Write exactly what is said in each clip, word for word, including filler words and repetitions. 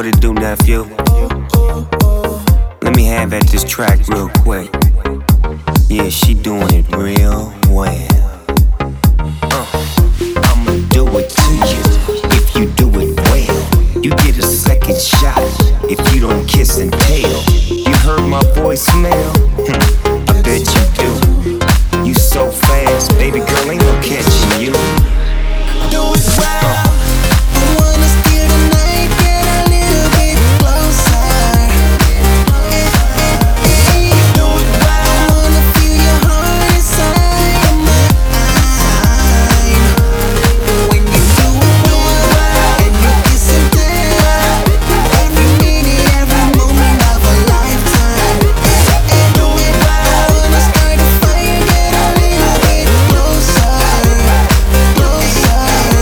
What it do, nephew? Let me have at this track real quick. Yeah, she doing it real well. Uh, I'ma do it to you if you do it well. You get a second shot if you don't kiss and tell. You heard my voicemail? Hmm, I bet you do. You so fast, baby girl, ain't no catching you. Do it well. I wanna steal the night, get a little bit closer. Do it well. I wanna feel your heart inside mine. When you do it well and you kiss and tell, every minute, every moment of a lifetime. Do it well. I wanna start a fire, get a little bit closer, closer.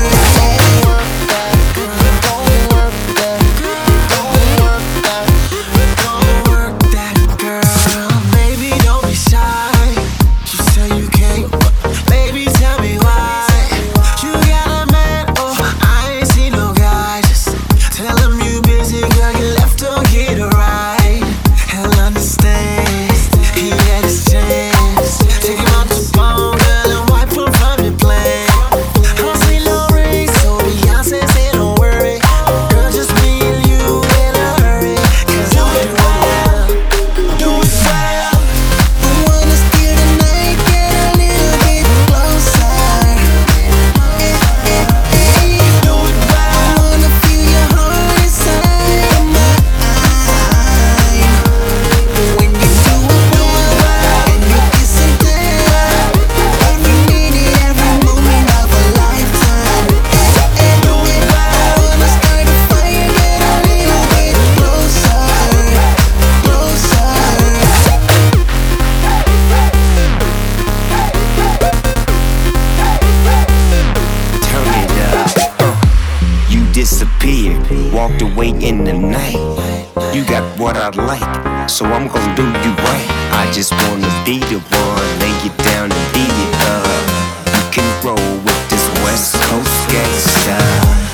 Disappeared, walked away in the night. You got what I like, so I'm gonna do you right. I just wanna be the one, lay you down and beat it up. You can roll with this West Coast gangsta.